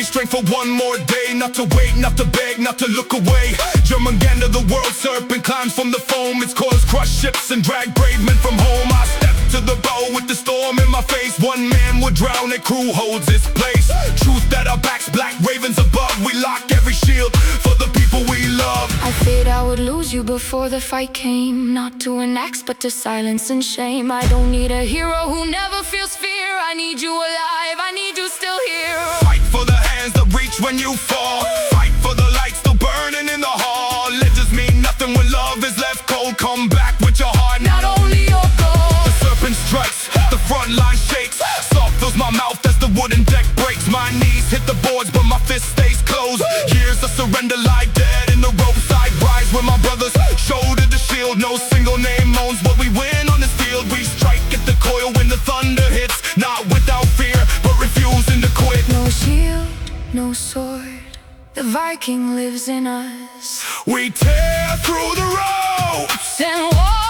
strength for one more day. Not to wait, not to beg, not to look away. Jurmungandr, the world serpent, climbs from the foam. Its coils crush ships and drag brave men from home. I step to the bow with the storm in my face. One man would drown, a crew holds its place. Truth that our backs, black ravens above. We lock every shield for the people we love. I feared I would lose you before the fight came. Not to an axe, but to silence and shame. I don't need a hero who never feels fear. I need you alive, I need you still here. Fight for the hands that reach when you fall. Fight for the light still burning in the hall. Legends mean nothing when love is left cold. Come back with your heart, not only your goal. The serpent strikes, the front line shakes. Soft fills my mouth as the wooden deck breaks. My knees hit the boards but my fist stays closed. Years of surrender lie dead in the roadside rise. With my brothers, shoulder to shield. No single name owns what we win on this field. We strike at the coil when the thunder hits. Not without fear, but refusing to quit. No shield, no sword, the Viking lives in us. We tear through the ropes and walk